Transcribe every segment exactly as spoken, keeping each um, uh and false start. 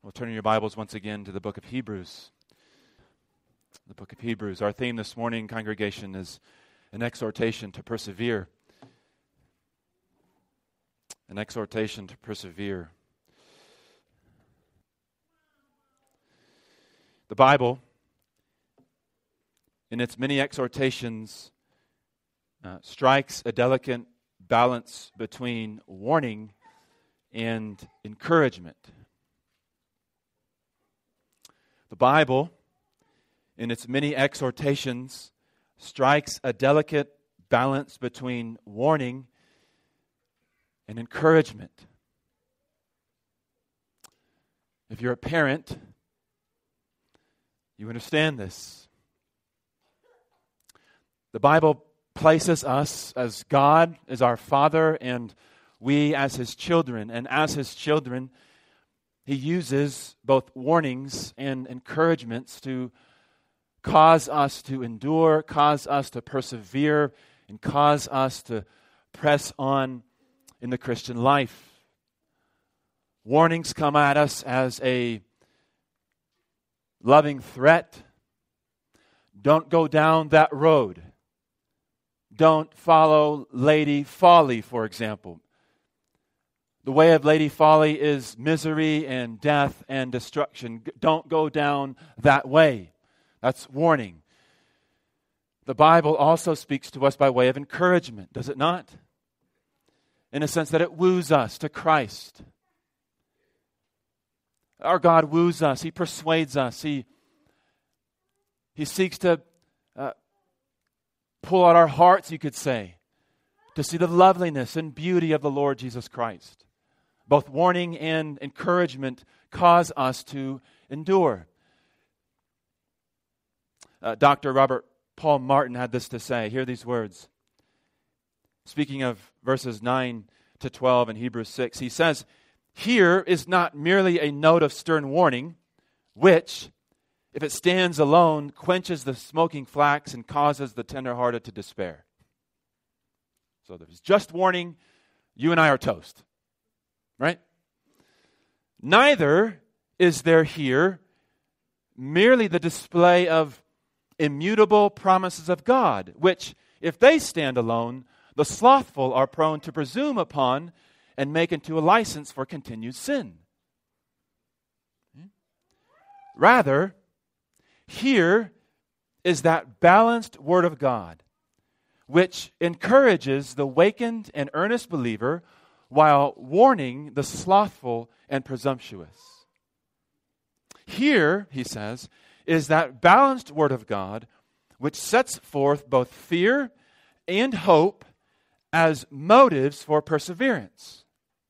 Well, turning your Bibles once again to the book of Hebrews. The book of Hebrews. Our theme this morning, congregation, is an exhortation to persevere. An exhortation to persevere. The Bible, in its many exhortations, uh, strikes a delicate balance between warning and encouragement. The Bible, in its many exhortations, strikes a delicate balance between warning and encouragement. If you're a parent, you understand this. The Bible places us as God is our Father and we as His children. And as His children, He uses both warnings and encouragements to cause us to endure, cause us to persevere, and cause us to press on in the Christian life. Warnings come at us as a loving threat. Don't go down that road. Don't follow Lady Folly, for example. The way of Lady Folly is misery and death and destruction. Don't go down that way. That's warning. The Bible also speaks to us by way of encouragement, does it not? In a sense that it woos us to Christ. Our God woos us. He persuades us. He, he seeks to uh, pull out our hearts, you could say, to see the loveliness and beauty of the Lord Jesus Christ. Both warning and encouragement cause us to endure. Uh, Doctor Robert Paul Martin had this to say. Hear these words. Speaking of verses nine to twelve in Hebrews six, he says, "Here is not merely a note of stern warning, which, if it stands alone, quenches the smoking flax and causes the tenderhearted to despair." So there's just warning, you and I are toast. Right? Neither is there here merely the display of immutable promises of God, which, if they stand alone, the slothful are prone to presume upon and make into a license for continued sin. Rather, here is that balanced Word of God, which encourages the wakened and earnest believer while warning the slothful and presumptuous. Here, he says, is that balanced Word of God which sets forth both fear and hope as motives for perseverance.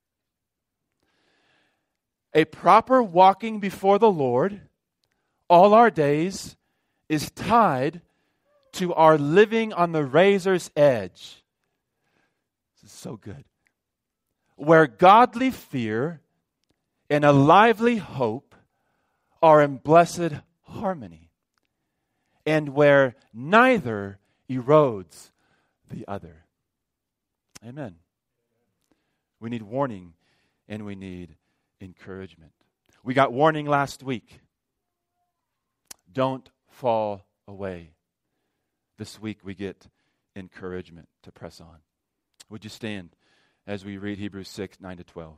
A proper walking before the Lord all our days is tied to our living on the razor's edge. This is so good. Where godly fear and a lively hope are in blessed harmony, and where neither erodes the other. Amen. We need warning and we need encouragement. We got warning last week. Don't fall away. This week we get encouragement to press on. Would you stand as we read Hebrews six, nine to twelve.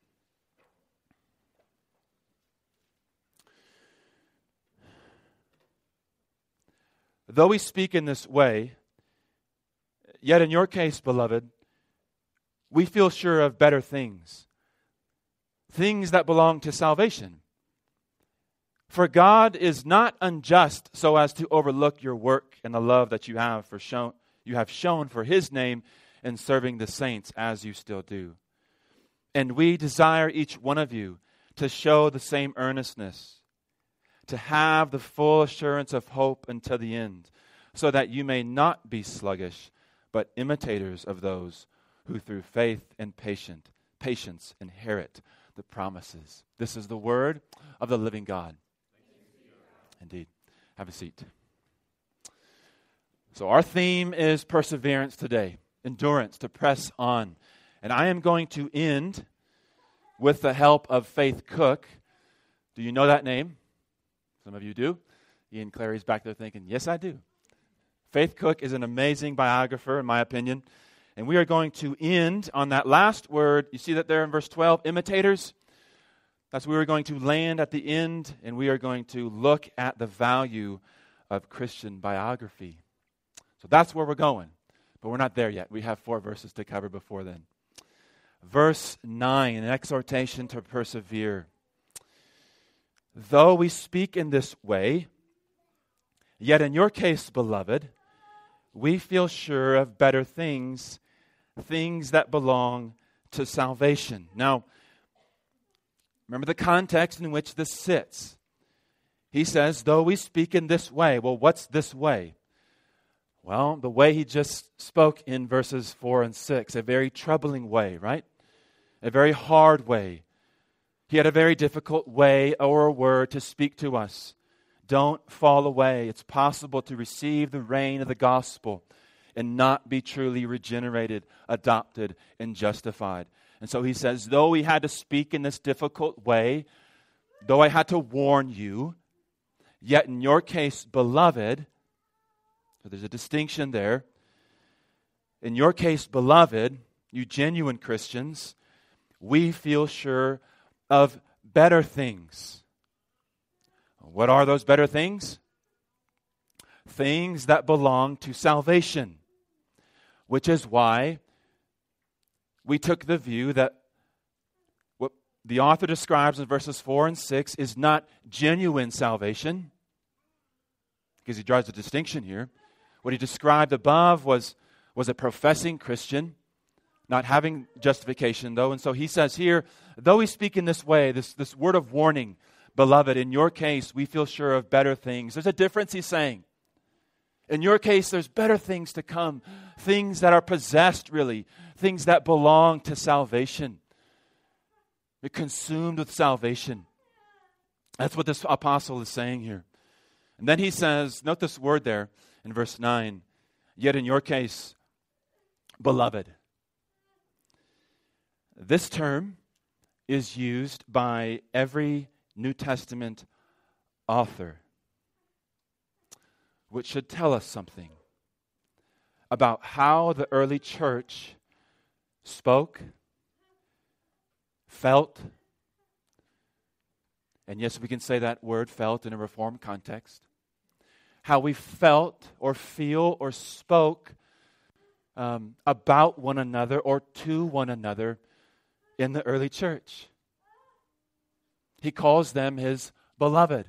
Though we speak in this way, yet in your case, beloved, we feel sure of better things, things that belong to salvation. For God is not unjust so as to overlook your work and the love that you have for shown you have shown for His name in serving the saints as you still do. And we desire each one of you to show the same earnestness, to have the full assurance of hope until the end, so that you may not be sluggish, but imitators of those who through faith and patient, patience inherit the promises. This is the word of the living God. Indeed. Have a seat. So our theme is perseverance today. Endurance, to press on. And I am going to end with the help of Faith Cook Do you know that name? Some of you do. Ian Clary's back there thinking, yes, I do. Faith Cook is an amazing biographer, in my opinion. And we are going to end on that last word. You see that there in verse twelve, imitators? That's where we're going to land at the end, and we are going to look at the value of Christian biography. So that's where we're going. But we're not there yet. We have four verses to cover before then. Verse nine, an exhortation to persevere. Though we speak in this way, yet in your case, beloved, we feel sure of better things, things that belong to salvation. Now, remember the context in which this sits. He says, though we speak in this way. Well, what's this way? Well, the way he just spoke in verses four and six, a very troubling way, right? A very hard way. He had a very difficult way or a word to speak to us. Don't fall away. It's possible to receive the reign of the gospel and not be truly regenerated, adopted, and justified. And so he says, though we had to speak in this difficult way, though I had to warn you, yet in your case, beloved, so there's a distinction there. In your case, beloved, you genuine Christians, we feel sure of better things. What are those better things? Things that belong to salvation, which is why we took the view that what the author describes in verses four and six is not genuine salvation, because he draws a distinction here. What he described above was, was a professing Christian, not having justification, though. And so he says here, though we speak in this way, this, this word of warning, beloved, in your case, we feel sure of better things. There's a difference, he's saying. In your case, there's better things to come, things that are possessed, really, things that belong to salvation. You're consumed with salvation. That's what this apostle is saying here. And then he says, note this word there in verse nine, yet in your case, beloved. This term is used by every New Testament author, which should tell us something about how the early church spoke, felt, and yes, we can say that word felt in a Reformed context, how we felt or feel or spoke um, about one another or to one another in the early church. He calls them his beloved.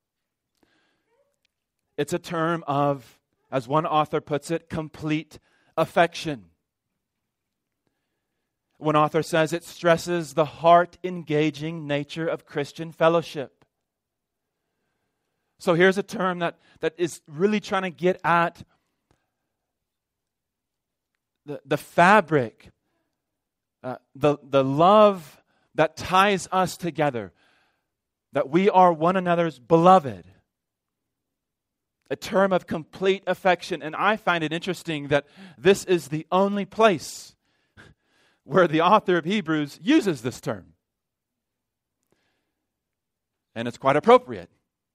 It's a term of, as one author puts it, complete affection. One author says it stresses the heart-engaging nature of Christian fellowship. So here's a term that, that is really trying to get at the, the fabric, uh, the, the love that ties us together, that we are one another's beloved. A term of complete affection. And I find it interesting that this is the only place where the author of Hebrews uses this term. And it's quite appropriate.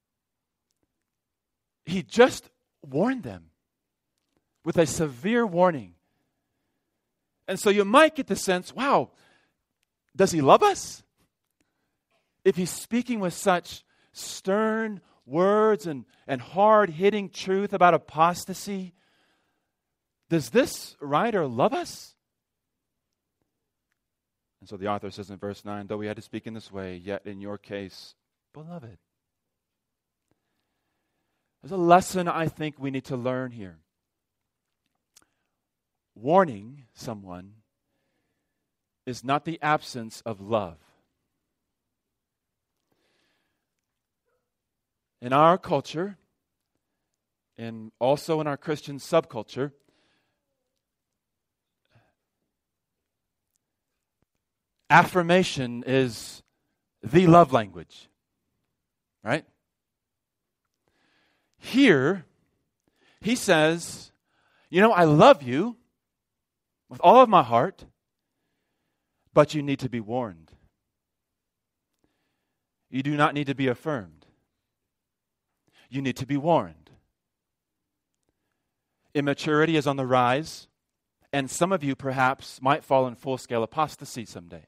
He just warned them with a severe warning. And so you might get the sense, wow, does he love us? If he's speaking with such stern words and, and hard-hitting truth about apostasy, does this writer love us? And so the author says in verse nine, though we had to speak in this way, yet in your case, beloved. There's a lesson I think we need to learn here. Warning someone is not the absence of love. In our culture, and also in our Christian subculture, affirmation is the love language, right? Here, he says, you know, I love you with all of my heart, but you need to be warned. you do not need to be affirmed. You need to be warned. Immaturity is on the rise, and some of you perhaps might fall in full-scale apostasy someday.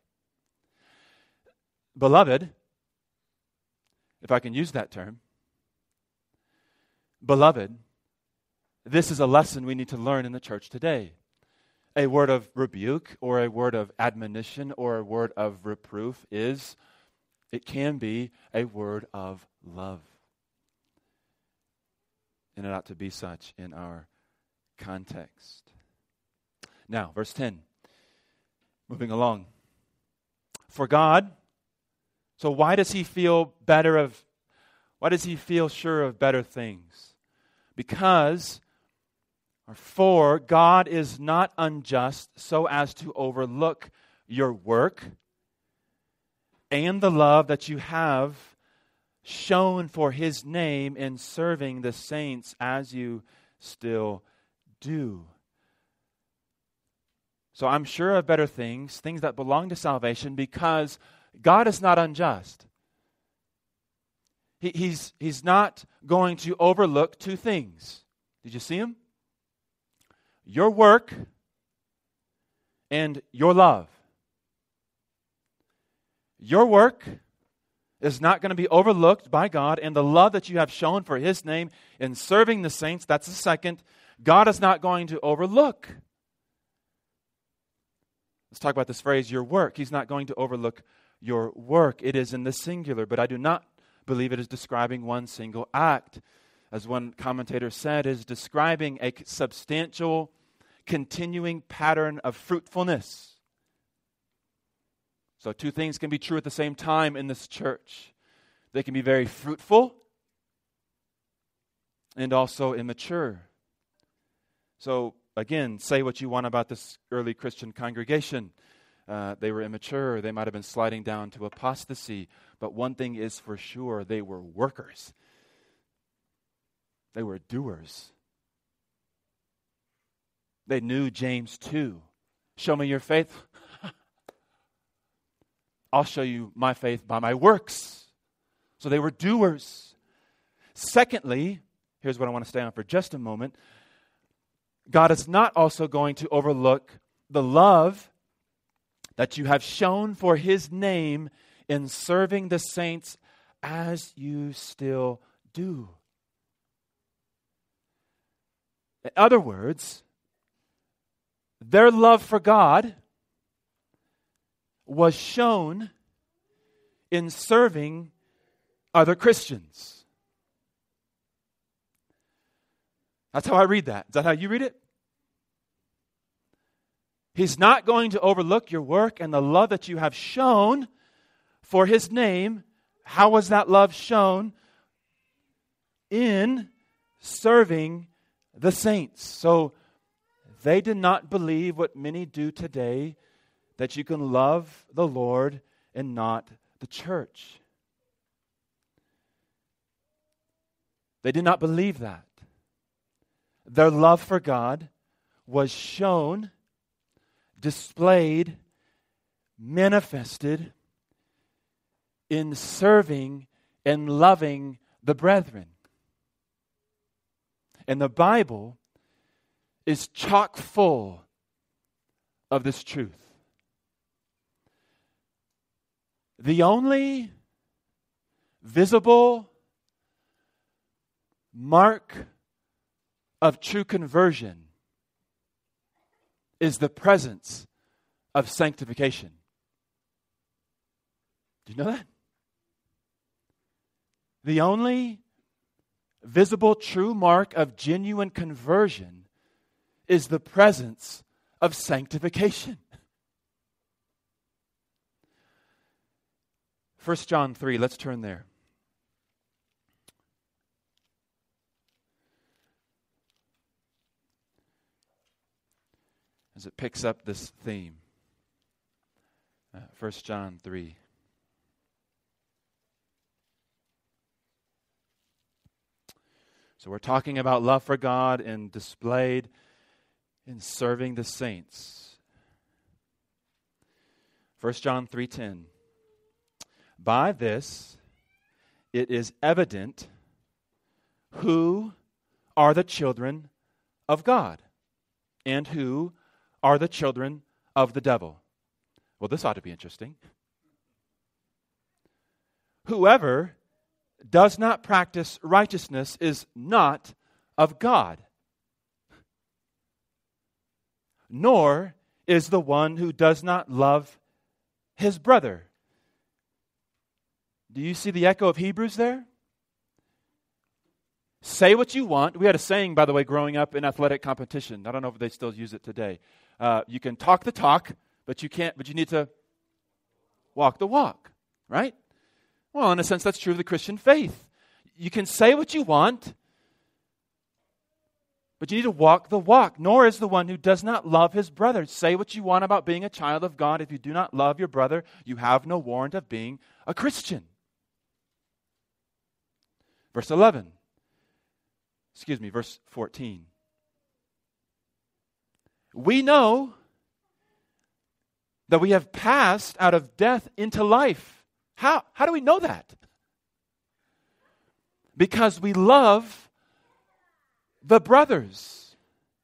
Beloved, if I can use that term, beloved, this is a lesson we need to learn in the church today. A word of rebuke or a word of admonition or a word of reproof is, it can be a word of love. And it ought to be such in our context. Now, verse ten. Moving along. For God, so why does he feel better of, why does he feel sure of better things? Because, or for, God is not unjust so as to overlook your work and the love that you have shown for his name in serving the saints as you still do. So I'm sure of better things, things that belong to salvation, because God is not unjust. He, he's, he's not going to overlook two things. Did you see him? Your work and your love. Your work is not going to be overlooked by God, and the love that you have shown for his name in serving the saints, that's the second. God is not going to overlook. Let's talk about this phrase, your work. He's not going to overlook your work. It is in the singular, but I do not believe it is describing one single act. As one commentator said, is describing a substantial, continuing pattern of fruitfulness. So two things can be true at the same time in this church. They can be very fruitful and also immature. So again, say what you want about this early Christian congregation. Uh, they were immature. They might have been sliding down to apostasy. But one thing is for sure, they were workers. They were doers. They knew James two. Show me your faith. I'll show you my faith by my works. So they were doers. Secondly, here's what I want to stay on for just a moment. God is not also going to overlook the love that you have shown for his name in serving the saints as you still do. In other words, their love for God was shown in serving other Christians. That's how I read that. Is that how you read it? He's not going to overlook your work and the love that you have shown for his name. How was that love shown? In serving the saints. So they did not believe what many do today, that you can love the Lord and not the church. They did not believe that. Their love for God was shown, displayed, manifested in serving and loving the brethren. And the Bible is chock full of this truth. The only visible mark of true conversion is the presence of sanctification. Do you know that? The only visible true mark of genuine conversion is the presence of sanctification. First John three, let's turn there. As it picks up this theme. Uh, First John three. So we're talking about love for God and displayed in serving the saints. First John three ten. By this it is evident who are the children of God and who are the children of the devil. Well, this ought to be interesting. Whoever does not practice righteousness is not of God, nor is the one who does not love his brother. Do you see the echo of Hebrews there? Say what you want. We had a saying, by the way, growing up in athletic competition. I don't know if they still use it today. Uh, you can talk the talk, but you can't. But you need to walk the walk, right? Well, in a sense, that's true of the Christian faith. You can say what you want, but you need to walk the walk. Nor is the one who does not love his brother. Say what you want about being a child of God. If you do not love your brother, you have no warrant of being a Christian. Verse eleven. Excuse me, verse fourteen. We know that we have passed out of death into life. How? How do we know that? Because we love the brothers.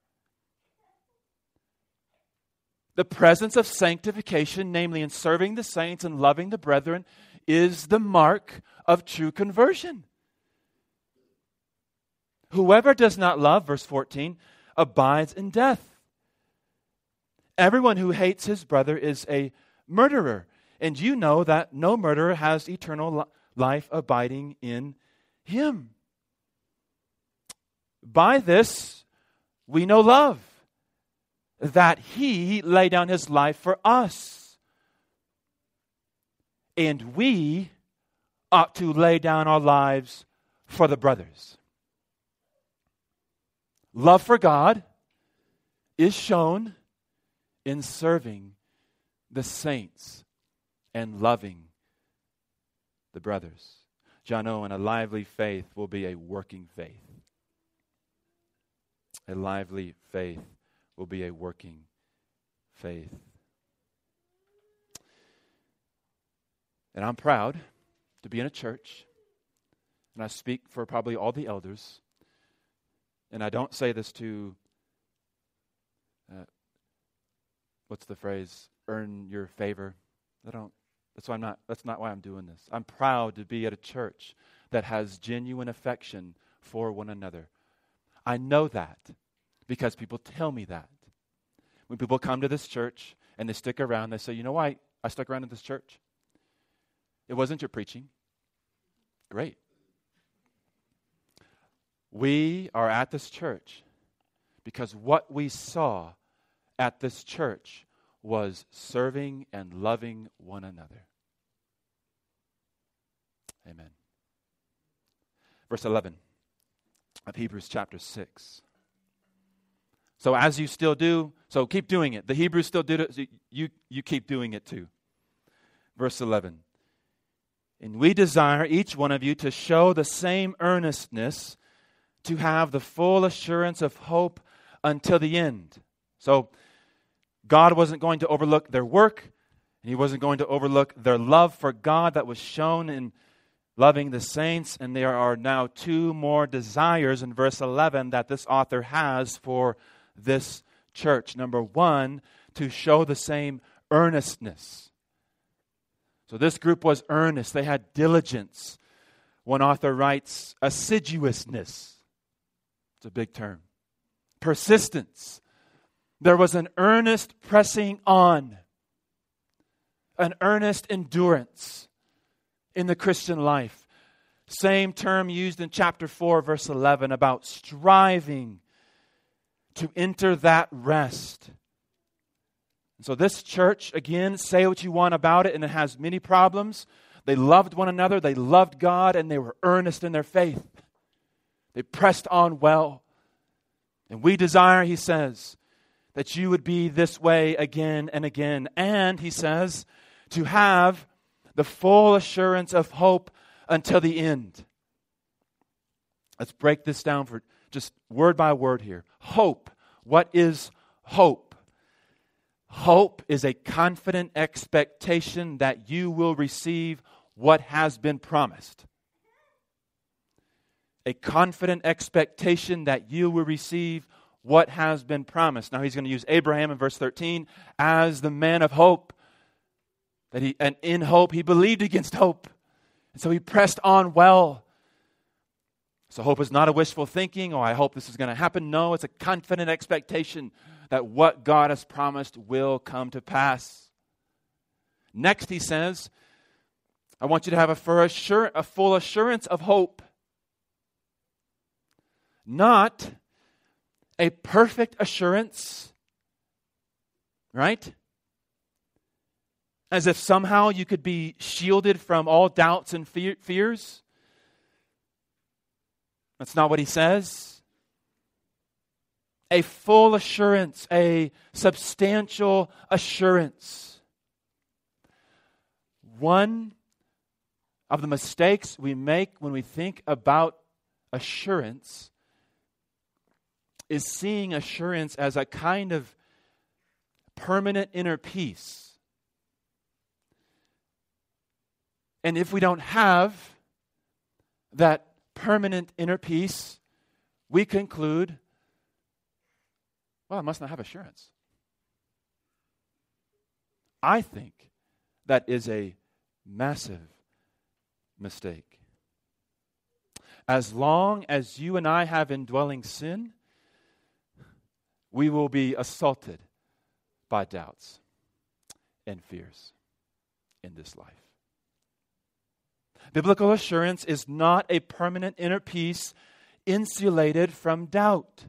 The presence of sanctification, namely in serving the saints and loving the brethren, is the mark of true conversion. Whoever does not love, verse fourteen, abides in death. Everyone who hates his brother is a murderer. And you know that no murderer has eternal life abiding in him. By this we know love, that he laid down his life for us. And we ought to lay down our lives for the brothers. Love for God is shown in serving the saints and loving the brothers. John Owen, a lively faith will be a working faith. A lively faith will be a working faith. And I'm proud to be in a church, and I speak for probably all the elders. And I don't say this to, uh, what's the phrase, earn your favor. I don't, that's why I'm not, that's not why I'm doing this. I'm proud to be at a church that has genuine affection for one another. I know that because people tell me that. When people come to this church and they stick around, they say, you know why I stuck around in this church? It wasn't your preaching. Great. We are at this church because what we saw at this church was serving and loving one another. Amen. Verse eleven of Hebrews chapter six. So as you still do, so keep doing it. The Hebrews still did it, so you, you keep doing it too. Verse eleven. And we desire each one of you to show the same earnestness, to have the full assurance of hope until the end. So God wasn't going to overlook their work, and He wasn't going to overlook their love for God that was shown in loving the saints. And there are now two more desires in verse eleven that this author has for this church. Number one, to show the same earnestness. So this group was earnest. They had diligence. One author writes, assiduousness. It's a big term. Persistence. There was an earnest pressing on, an earnest endurance in the Christian life. Same term used in chapter four, verse eleven, about striving to enter that rest. And so this church, again, say what you want about it, and it has many problems. They loved one another, they loved God, and they were earnest in their faith. They pressed on well. And we desire, he says, that you would be this way again and again. And, he says, to have the full assurance of hope until the end. Let's break this down for just word by word here. Hope. What is hope? Hope is a confident expectation that you will receive what has been promised. a confident expectation that you will receive what has been promised. Now he's going to use Abraham in verse thirteen as the man of hope. That he, and in hope, he believed against hope. And so he pressed on well. So hope is not a wishful thinking, oh, I hope this is going to happen. No, it's a confident expectation that what God has promised will come to pass. Next, he says, I want you to have a, for assur- a full assurance of hope. Not a perfect assurance, right? As if somehow you could be shielded from all doubts and fe- fears. That's not what he says. A full assurance, a substantial assurance. One of the mistakes we make when we think about assurance is seeing assurance as a kind of permanent inner peace. And if we don't have that permanent inner peace, we conclude, well, I must not have assurance. I think that is a massive mistake. As long as you and I have indwelling sin, we will be assaulted by doubts and fears in this life. Biblical assurance is not a permanent inner peace insulated from doubt.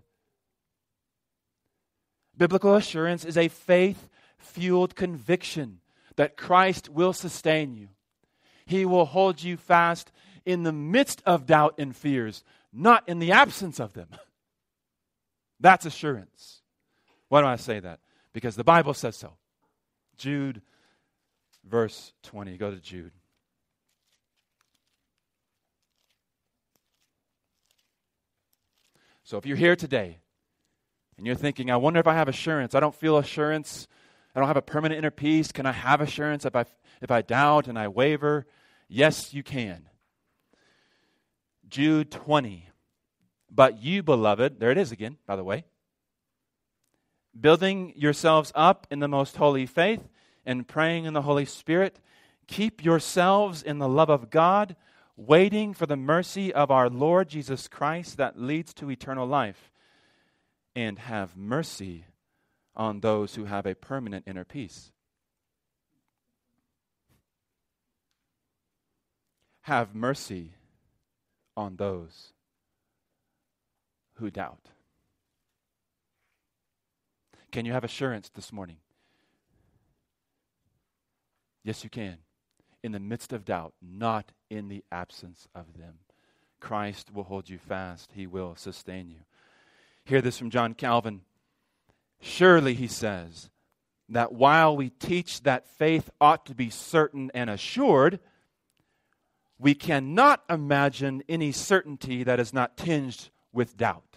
Biblical assurance is a faith-fueled conviction that Christ will sustain you. He will hold you fast in the midst of doubt and fears, not in the absence of them. That's assurance. Why do I say that? Because the Bible says so. Jude, verse twenty. Go to Jude. So if you're here today and you're thinking, I wonder if I have assurance. I don't feel assurance. I don't have a permanent inner peace. Can I have assurance if I, if I doubt and I waver? Yes, you can. Jude twenty. But you, beloved, there it is again, by the way, building yourselves up in the most holy faith and praying in the Holy Spirit, keep yourselves in the love of God, waiting for the mercy of our Lord Jesus Christ that leads to eternal life, and have mercy on those who have a permanent inner peace. Have mercy on those who doubt. Can you have assurance this morning? Yes, you can. In the midst of doubt, not in the absence of them. Christ will hold you fast. He will sustain you. Hear this from John Calvin. Surely, he says, that while we teach that faith ought to be certain and assured, we cannot imagine any certainty that is not tinged with doubt,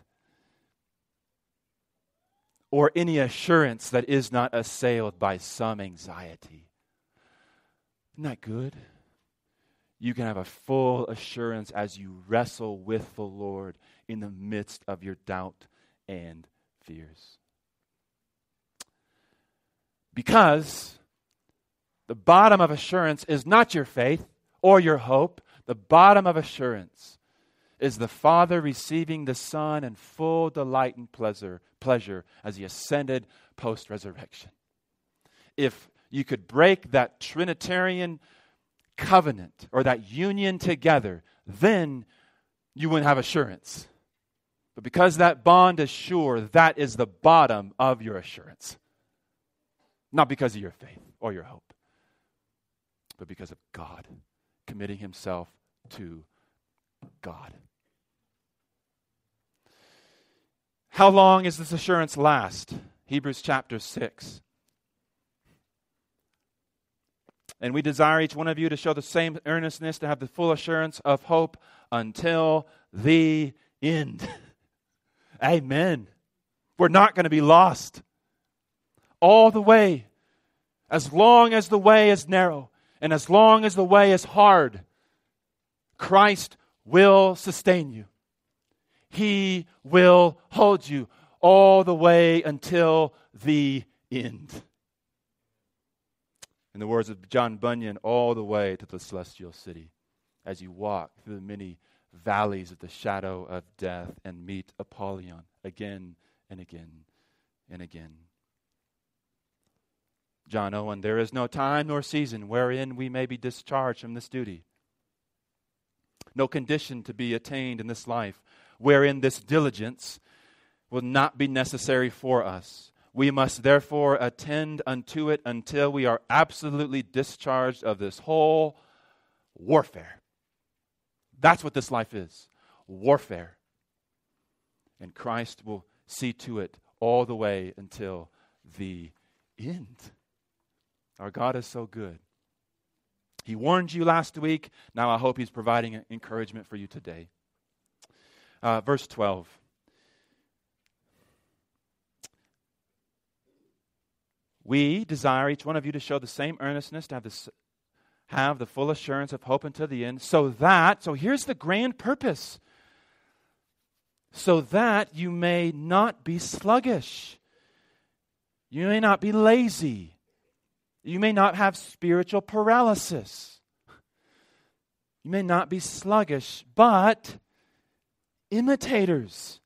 or any assurance that is not assailed by some anxiety. Isn't that good? You can have a full assurance as you wrestle with the Lord in the midst of your doubt and fears. Because the bottom of assurance is not your faith or your hope. The bottom of assurance is the Father receiving the Son in full delight and pleasure, pleasure as He ascended post-resurrection. If you could break that Trinitarian covenant or that union together, then you wouldn't have assurance. But because that bond is sure, that is the bottom of your assurance. Not because of your faith or your hope, but because of God committing Himself to God. How long does this assurance last? Hebrews chapter six. And we desire each one of you to show the same earnestness, to have the full assurance of hope until the end. Amen. We're not going to be lost. All the way, as long as the way is narrow, and as long as the way is hard, Christ will sustain you. He will hold you all the way until the end. In the words of John Bunyan, all the way to the celestial city, as you walk through the many valleys of the shadow of death and meet Apollyon again and again and again. John Owen, there is no time nor season wherein we may be discharged from this duty. No condition to be attained in this life wherein this diligence will not be necessary for us. We must therefore attend unto it until we are absolutely discharged of this whole warfare. That's what this life is, warfare. And Christ will see to it all the way until the end. Our God is so good. He warned you last week. Now I hope He's providing encouragement for you today. Uh, verse twelve. We desire each one of you to show the same earnestness, to have this, have the full assurance of hope until the end, so that, so here's the grand purpose, so that you may not be sluggish. You may not be lazy. You may not have spiritual paralysis. You may not be sluggish, but imitators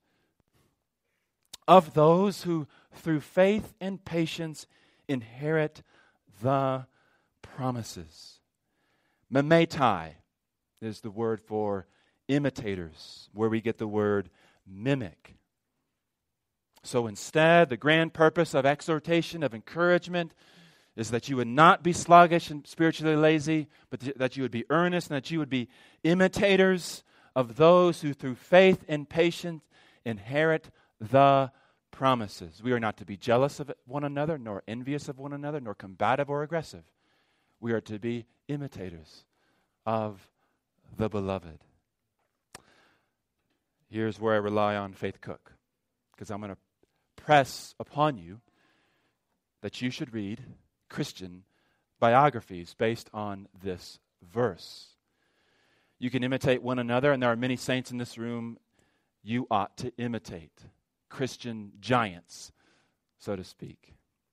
of those who, through faith and patience, inherit the promises. Mimetai is the word for imitators, where we get the word mimic. So instead, the grand purpose of exhortation, of encouragement, is that you would not be sluggish and spiritually lazy, but that you would be earnest and that you would be imitators of those who through faith and patience inherit the promises. We are not to be jealous of one another, nor envious of one another, nor combative or aggressive. We are to be imitators of the beloved. Here's where I rely on Faith Cook, because I'm going to press upon you that you should read Christian biographies based on this verse. You can imitate one another, and there are many saints in this room you ought to imitate. Christian giants, so to speak.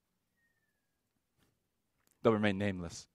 They'll remain nameless.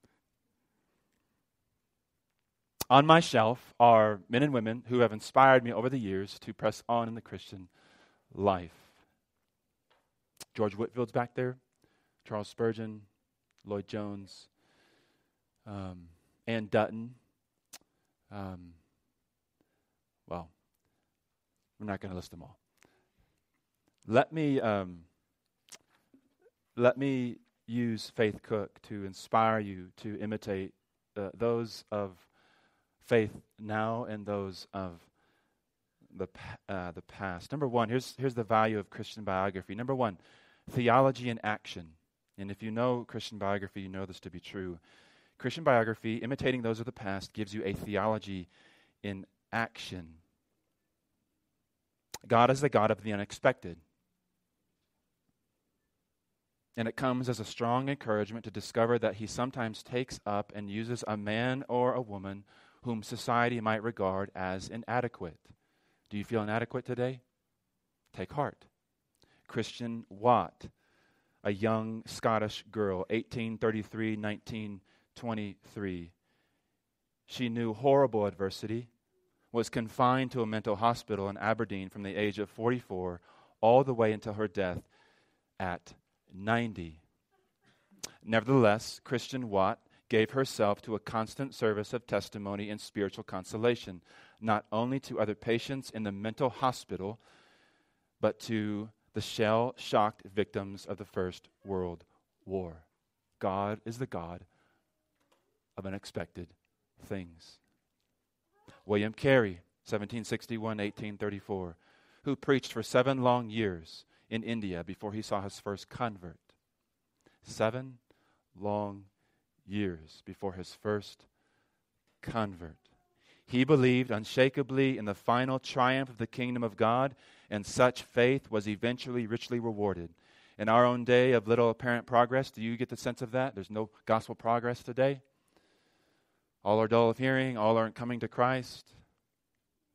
On my shelf are men and women who have inspired me over the years to press on in the Christian life. George Whitfield's back there, Charles Spurgeon, Lloyd Jones, um, Ann Dutton. Um, well, we're not going to list them all. Let me um, let me use Faith Cook to inspire you to imitate uh, those of faith now and those of the uh, the past. Number one, here's here's the value of Christian biography. Number one, theology in action. And if you know Christian biography, you know this to be true. Christian biography, imitating those of the past, gives you a theology in action. God is the God of the unexpected. And it comes as a strong encouragement to discover that He sometimes takes up and uses a man or a woman whom society might regard as inadequate. Do you feel inadequate today? Take heart. Christian Watt, a young Scottish girl, eighteen thirty-three, nineteen twenty-three. She knew horrible adversity, was confined to a mental hospital in Aberdeen from the age of forty-four all the way until her death at ninety. Nevertheless, Christian Watt gave herself to a constant service of testimony and spiritual consolation, not only to other patients in the mental hospital, but to the shell-shocked victims of the First World War. God is the God of unexpected things. William Carey, seventeen sixty-one to eighteen thirty-four, who preached for seven long years in India before he saw his first convert. Seven long years before his first convert. He believed unshakably in the final triumph of the kingdom of God, and such faith was eventually richly rewarded. In our own day of little apparent progress, do you get the sense of that? There's no gospel progress today. All are dull of hearing, all aren't coming to Christ.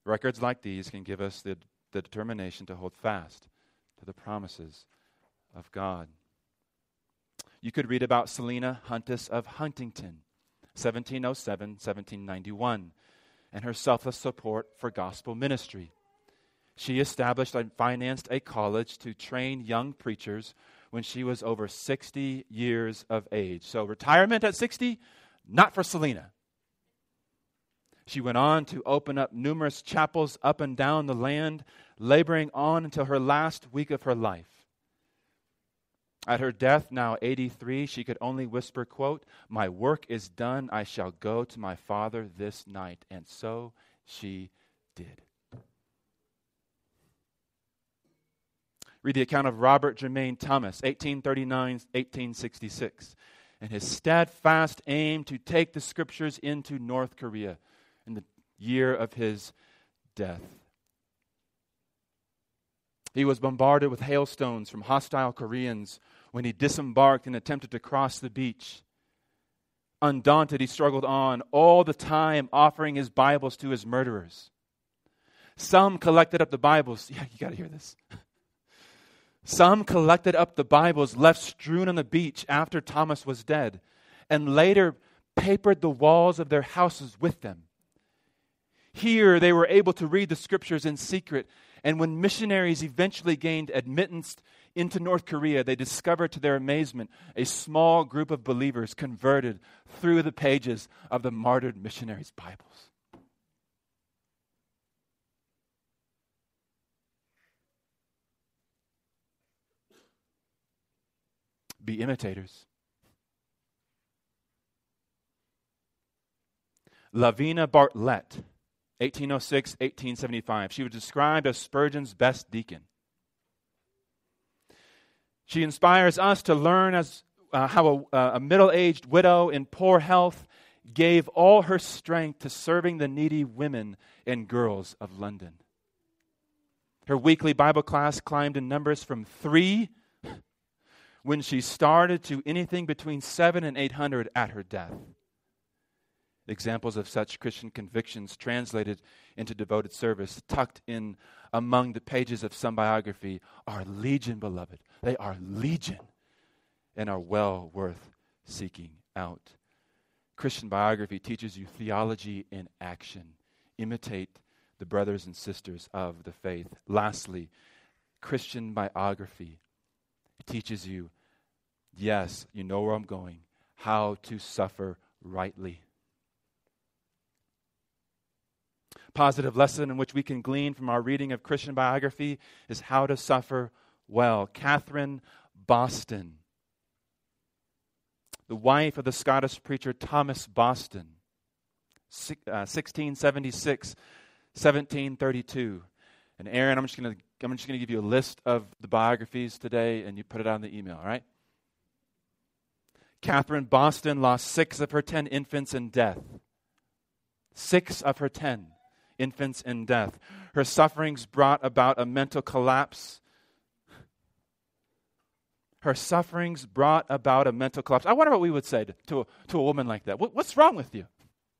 Records like these can give us the, the determination to hold fast to the promises of God. You could read about Selina Huntus of Huntington, seventeen oh seven to seventeen ninety-one, and her selfless support for gospel ministry. She established and financed a college to train young preachers when she was over sixty years of age. So retirement at sixty, not for Selina. She went on to open up numerous chapels up and down the land, laboring on until her last week of her life. At her death, now eighty-three, she could only whisper, quote, "My work is done. I shall go to my Father this night." And so she did. Read the account of Robert Jermaine Thomas, eighteen thirty-nine to eighteen sixty-six, and his steadfast aim to take the Scriptures into North Korea in the year of his death. He was bombarded with hailstones from hostile Koreans when he disembarked and attempted to cross the beach. Undaunted, he struggled on, all the time offering his Bibles to his murderers. Some collected up the Bibles. Yeah, you got to hear this. Some collected up the Bibles left strewn on the beach after Thomas was dead, and later papered the walls of their houses with them. Here they were able to read the Scriptures in secret, and when missionaries eventually gained admittance into North Korea, they discovered to their amazement a small group of believers converted through the pages of the martyred missionaries' Bibles. Be imitators. Lavina Bartlett, eighteen oh six to eighteen seventy-five. She was described as Spurgeon's best deacon. She inspires us to learn as uh, how a, a middle-aged widow in poor health gave all her strength to serving the needy women and girls of London. Her weekly Bible class climbed in numbers from three when she started to anything between seven and eight hundred at her death. Examples of such Christian convictions translated into devoted service, tucked in among the pages of some biography, are legion, beloved. They are legion and are well worth seeking out. Christian biography teaches you theology in action. Imitate the brothers and sisters of the faith. Lastly, Christian biography teaches you, yes, you know where I'm going, how to suffer rightly. Positive lesson in which we can glean from our reading of Christian biography is how to suffer well. Catherine Boston, the wife of the Scottish preacher Thomas Boston, sixteen seventy-six to seventeen thirty-two. And Aaron, I'm just going to I'm just going to give you a list of the biographies today, and you put it on the email, all right? Catherine Boston lost six of her ten infants in death. Six of her ten infants in death. Her sufferings brought about a mental collapse. Her sufferings brought about a mental collapse. I wonder what we would say to, to, a, to a woman like that. What, what's wrong with you?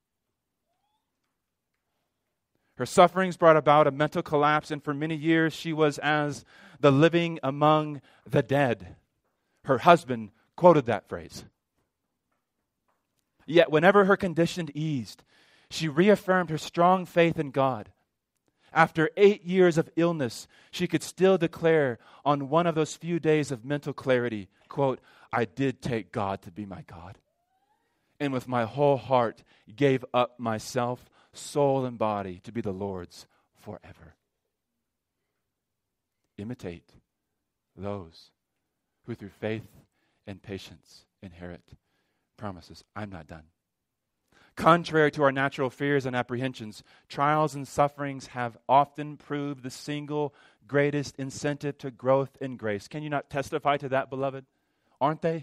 Her sufferings brought about a mental collapse, and for many years she was as the living among the dead. Her husband quoted that phrase. Yet whenever her condition eased, she reaffirmed her strong faith in God. After eight years of illness, she could still declare on one of those few days of mental clarity, quote, "I did take God to be my God, and with my whole heart gave up myself, soul and body, to be the Lord's forever." Imitate those who through faith and patience inherit promises. I'm not done. Contrary to our natural fears and apprehensions, trials and sufferings have often proved the single greatest incentive to growth in grace. Can you not testify to that, beloved? Aren't they?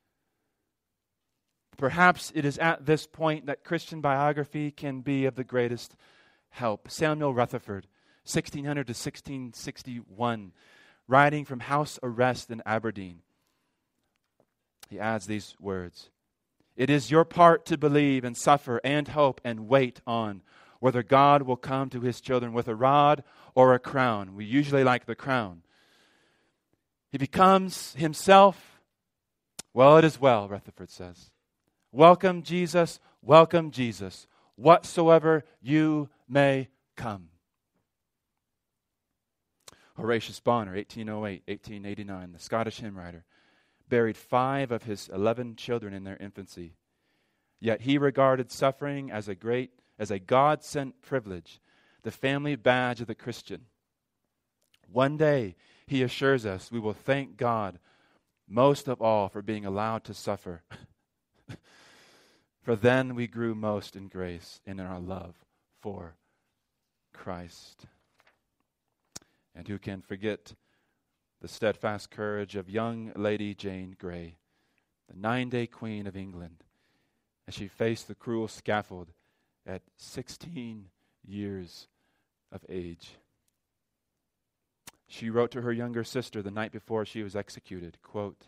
Perhaps it is at this point that Christian biography can be of the greatest help. Samuel Rutherford, sixteen hundred to sixteen sixty-one, writing from house arrest in Aberdeen, he adds these words: "It is your part to believe and suffer and hope and wait on whether God will come to his children with a rod or a crown. We usually like the crown. If he comes himself, well, it is well, Rutherford says. Welcome, Jesus. Welcome, Jesus. Whatsoever you may come. Horatius Bonner, eighteen oh eight, eighteen eighty-nine, the Scottish hymn writer, buried five of his eleven children in their infancy. Yet he regarded suffering as a great, as a God-sent privilege, the family badge of the Christian. One day, he assures us, we will thank God most of all for being allowed to suffer. For then we grew most in grace and in our love for Christ. And who can forget the steadfast courage of young Lady Jane Grey, the nine-day Queen of England, as she faced the cruel scaffold at sixteen years of age. She wrote to her younger sister the night before she was executed, quote,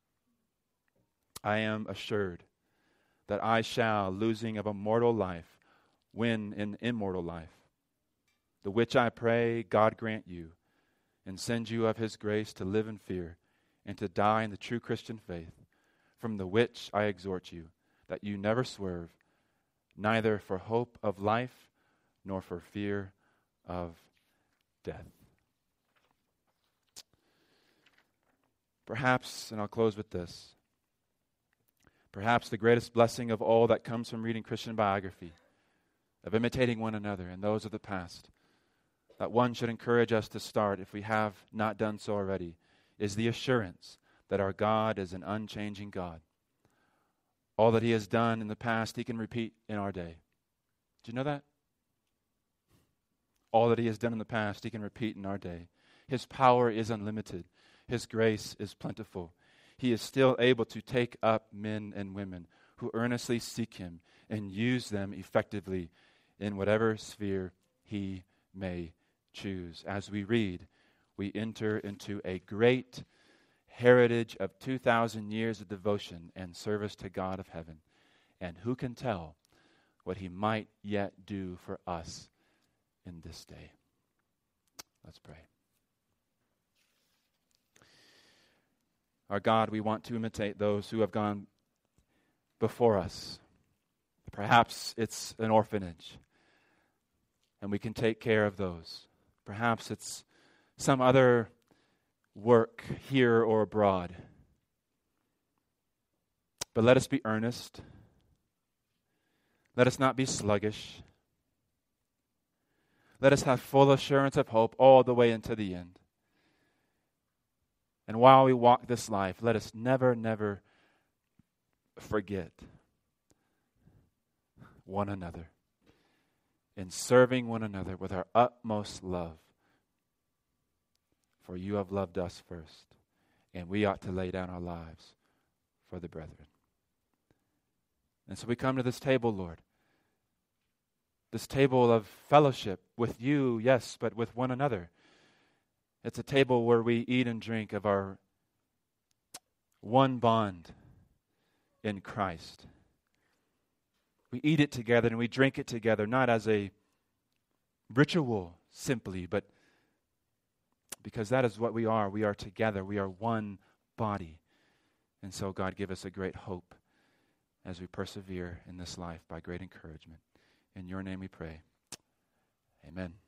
I am assured that I shall, losing of a mortal life, win an immortal life, the which I pray God grant you, and send you of his grace to live in fear, and to die in the true Christian faith, from the which I exhort you, that you never swerve, neither for hope of life, nor for fear of death. Perhaps, and I'll close with this, perhaps the greatest blessing of all that comes from reading Christian biography, of imitating one another and those of the past, that one should encourage us to start, if we have not done so already, is the assurance that our God is an unchanging God. All that he has done in the past, he can repeat in our day. Do you know that? All that he has done in the past, he can repeat in our day. His power is unlimited. His grace is plentiful. He is still able to take up men and women who earnestly seek him and use them effectively in whatever sphere he may choose. As we read, we enter into a great heritage of two thousand years of devotion and service to God of heaven. And who can tell what he might yet do for us in this day? Let's pray. Our God, we want to imitate those who have gone before us. Perhaps it's an orphanage, and we can take care of those. Perhaps it's some other work here or abroad. But let us be earnest. Let us not be sluggish. Let us have full assurance of hope all the way into the end. And while we walk this life, let us never, never forget one another in serving one another with our utmost love. For you have loved us first, and we ought to lay down our lives for the brethren. And so we come to this table, Lord, this table of fellowship with you, yes, but with one another. It's a table where we eat and drink of our one bond in Christ. We eat it together and we drink it together, not as a ritual simply, but because that is what we are. We are together. We are one body. And so, God, give us a great hope as we persevere in this life by great encouragement. In your name we pray. Amen.